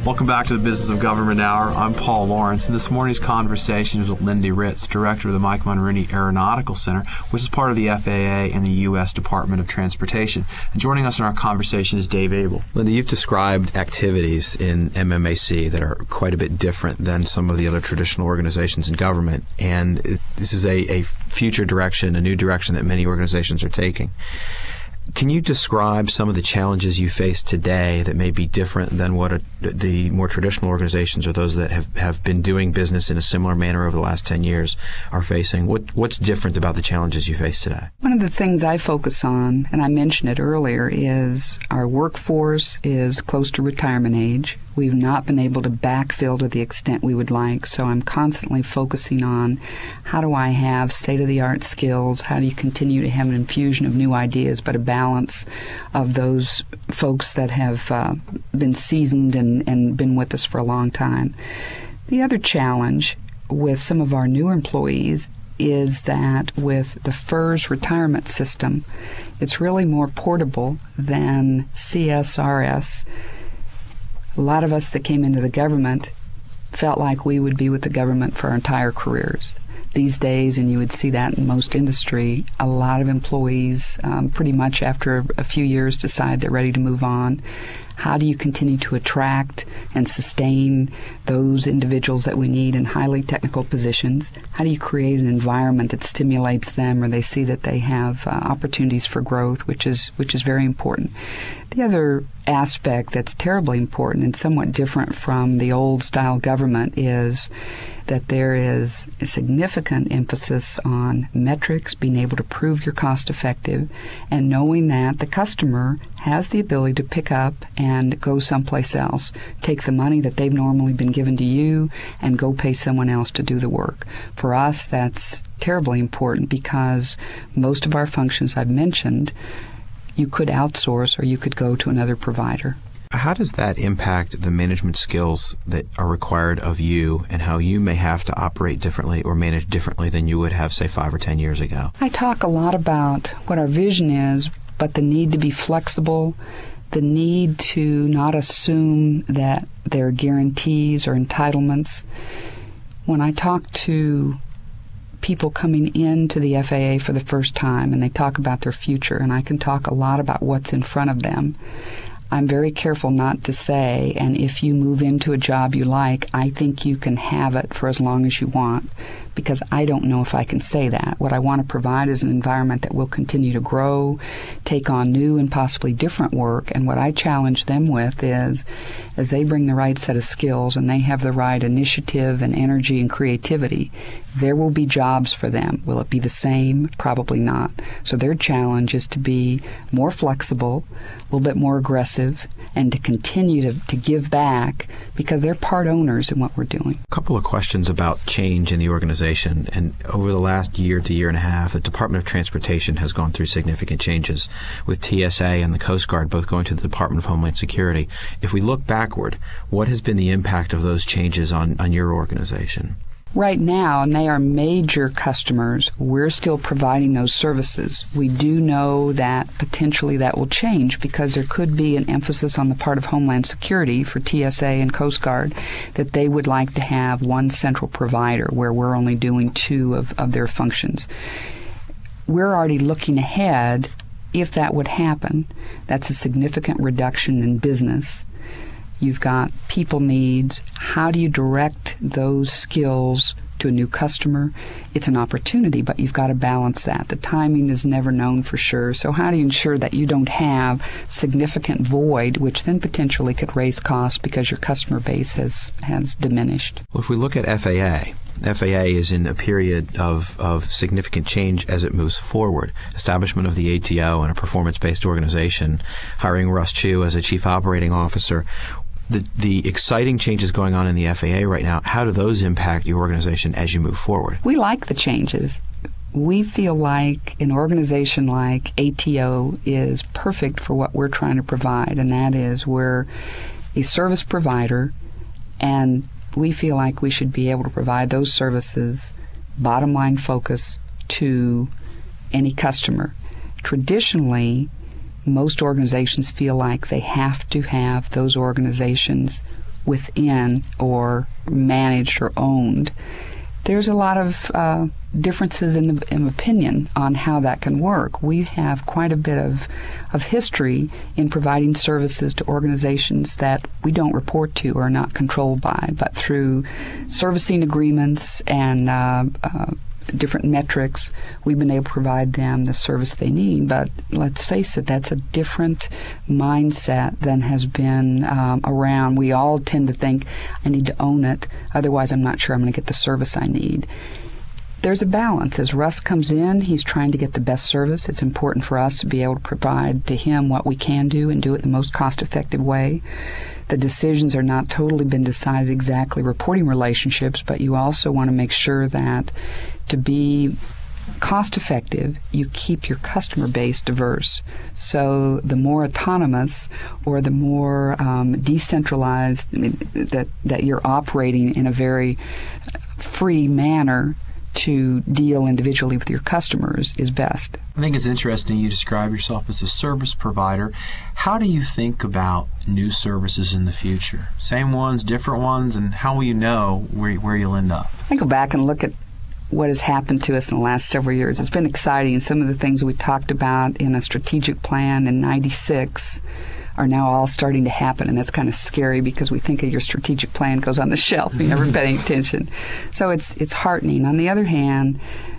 Welcome back to the Business of Government Hour. I'm Paul Lawrence, and this morning's conversation is with Lindy Ritz, Director of the Mike Monroney Aeronautical Center, which is part of the FAA and the U.S. Department of Transportation. And joining us in our conversation is Dave Abel. Lindy, you've described activities in MMAC that are quite a bit different than some of the other traditional organizations in government, and this is a future direction, a new direction that many organizations are taking. Can you describe some of the challenges you face today that may be different than what the more traditional organizations or those that have been doing business in a similar manner over the last 10 years are facing? What's different about the challenges you face today? One of the things I focus on, and I mentioned it earlier, is our workforce is close to retirement age. We've not been able to backfill to the extent we would like, so I'm constantly focusing on how do I have state-of-the-art skills, how do you continue to have an infusion of new ideas, but a balance of those folks that have been seasoned and been with us for a long time. The other challenge with some of our new employees is that with the FERS retirement system, it's really more portable than CSRS. A lot of us that came into the government felt like we would be with the government for our entire careers. These days, and you would see that in most industry, a lot of employees pretty much after a few years decide they're ready to move on. How do you continue to attract and sustain those individuals that we need in highly technical positions? How do you create an environment that stimulates them or they see that they have opportunities for growth, which is very important. The other aspect that's terribly important and somewhat different from the old-style government is that there is a significant emphasis on metrics, being able to prove you're cost-effective, and knowing that the customer has the ability to pick up and go someplace else, take the money that they've normally been given to you, and go pay someone else to do the work. For us, that's terribly important because most of our functions I've mentioned, you could outsource or you could go to another provider. How does that impact the management skills that are required of you and how you may have to operate differently or manage differently than you would have, say, 5 or 10 years ago? I talk a lot about what our vision is, but the need to be flexible, the need to not assume that there are guarantees or entitlements. When I talk to people coming into the FAA for the first time and they talk about their future, and I can talk a lot about what's in front of them, I'm very careful not to say, and if you move into a job you like, I think you can have it for as long as you want, because I don't know if I can say that. What I want to provide is an environment that will continue to grow, take on new and possibly different work, and what I challenge them with is, as they bring the right set of skills and they have the right initiative and energy and creativity, there will be jobs for them. Will it be the same? Probably not. So their challenge is to be more flexible, a little bit more aggressive, and to continue to give back because they're part owners in what we're doing. A couple of questions about change in the organization. And over the last year to year and a half, the Department of Transportation has gone through significant changes with TSA and the Coast Guard both going to the Department of Homeland Security. If we look backward, what has been the impact of those changes on your organization? Right now, and they are major customers, we're still providing those services. We do know that potentially that will change because there could be an emphasis on the part of Homeland Security for TSA and Coast Guard that they would like to have one central provider where we're only doing 2 of their functions. We're already looking ahead. If that would happen, that's a significant reduction in business. You've got people needs. How do you direct those skills to a new customer? It's an opportunity, but you've got to balance that. The timing is never known for sure. So how do you ensure that you don't have significant void, which then potentially could raise costs because your customer base has diminished? Well, if we look at FAA is in a period of significant change as it moves forward. Establishment of the ATO and a performance-based organization, hiring Russ Chu as a chief operating officer. The exciting changes going on in the FAA right now, how do those impact your organization as you move forward? We like the changes. We feel like an organization like ATO is perfect for what we're trying to provide, and that is we're a service provider, and we feel like we should be able to provide those services, bottom line focus, to any customer. Traditionally, most organizations feel like they have to have those organizations within or managed or owned. There's a lot of differences in opinion on how that can work. We have quite a bit of history in providing services to organizations that we don't report to or are not controlled by, but through servicing agreements and different metrics, we've been able to provide them the service they need. But let's face it, that's a different mindset than has been around. We all tend to think, I need to own it, otherwise I'm not sure I'm going to get the service I need. There's a balance. As Russ comes in, he's trying to get the best service. It's important for us to be able to provide to him what we can do and do it the most cost-effective way. The decisions are not totally been decided exactly reporting relationships, but you also want to make sure that to be cost-effective, you keep your customer base diverse. So the more autonomous or the more decentralized, that you're operating in a very free manner to deal individually with your customers is best. I think it's interesting you describe yourself as a service provider. How do you think about new services in the future? Same ones, different ones, and how will you know where you'll end up? I go back and look at what has happened to us in the last several years. It's been exciting. Some of the things we talked about in a strategic plan in '96 are now all starting to happen, and that's kind of scary because we think of your strategic plan goes on the shelf. You never paying attention. So it's heartening. On the other hand,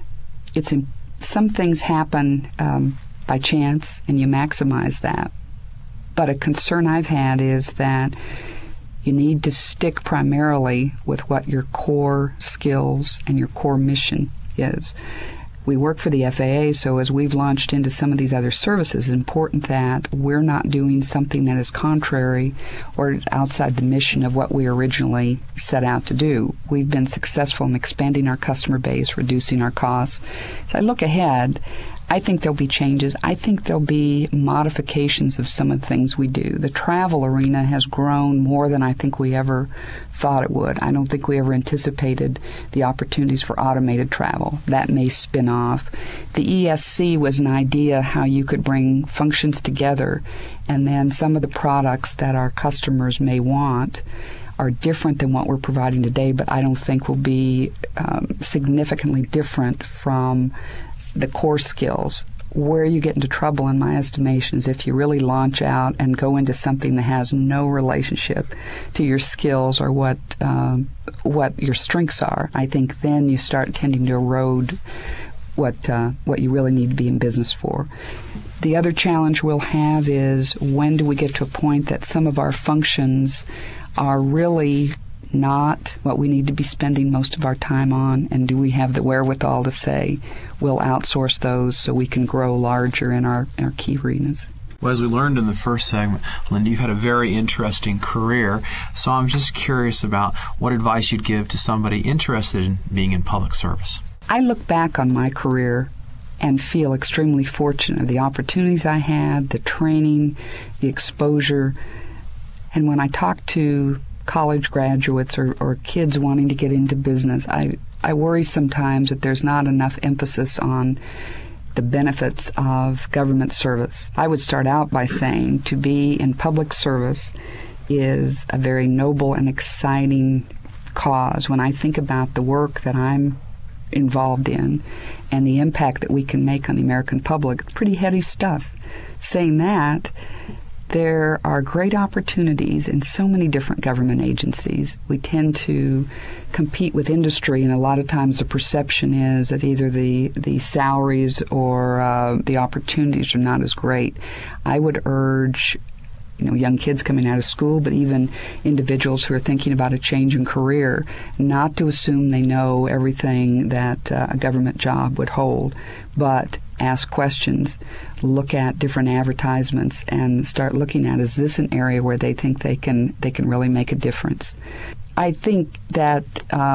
some things happen by chance, and you maximize that. But a concern I've had is that you need to stick primarily with what your core skills and your core mission is. We work for the FAA, so as we've launched into some of these other services, it's important that we're not doing something that is contrary or is outside the mission of what we originally set out to do. We've been successful in expanding our customer base, reducing our costs. So I look ahead, I think there'll be changes. I think there'll be modifications of some of the things we do. The travel arena has grown more than I think we ever thought it would. I don't think we ever anticipated the opportunities for automated travel. That may spin off. The ESC was an idea how you could bring functions together, and then some of the products that our customers may want are different than what we're providing today, but I don't think will be significantly different from the core skills. Where you get into trouble, in my estimation, is if you really launch out and go into something that has no relationship to your skills or what your strengths are. I think then you start tending to erode what you really need to be in business for. The other challenge we'll have is when do we get to a point that some of our functions are really not what we need to be spending most of our time on, and do we have the wherewithal to say we'll outsource those so we can grow larger in our key arenas? Well, as we learned in the first segment, Linda, you've had a very interesting career, so I'm just curious about what advice you'd give to somebody interested in being in public service. I look back on my career and feel extremely fortunate. The opportunities I had, the training, the exposure, and when I talk to college graduates or kids wanting to get into business, I worry sometimes that there's not enough emphasis on the benefits of government service. I would start out by saying to be in public service is a very noble and exciting cause. When I think about the work that I'm involved in and the impact that we can make on the American public, it's pretty heady stuff. Saying that, there are great opportunities in so many different government agencies. We tend to compete with industry, and a lot of times the perception is that either the salaries or the opportunities are not as great. I would urge young kids coming out of school, but even individuals who are thinking about a change in career, not to assume they know everything that a government job would hold, but ask questions, look at different advertisements, and start looking at, is this an area where they think they can really make a difference? I think that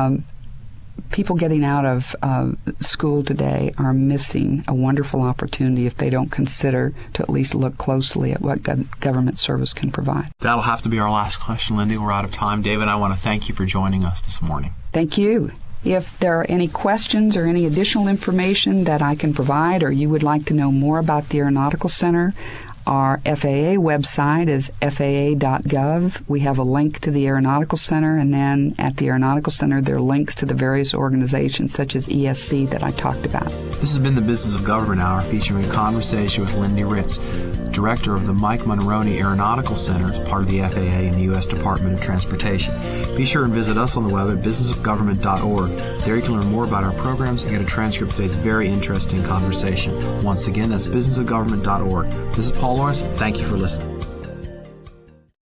people getting out of school today are missing a wonderful opportunity if they don't consider to at least look closely at what government service can provide. That'll have to be our last question, Lindy. We're out of time. David, I want to thank you for joining us this morning. Thank you. If there are any questions or any additional information that I can provide, or you would like to know more about the Aeronautical Center, Our FAA website is faa.gov. We have a link to the Aeronautical Center, and then at the Aeronautical Center there are links to the various organizations such as ESC that I talked about. This has been the Business of Government Hour, featuring a conversation with Lindy Ritz, Director of the Mike Monroney Aeronautical Center, as part of the FAA and the U.S. Department of Transportation. Be sure and visit us on the web at businessofgovernment.org. There you can learn more about our programs and get a transcript of today's very interesting conversation. Once again, that's businessofgovernment.org. This is Paul Lawrence. Thank you for listening.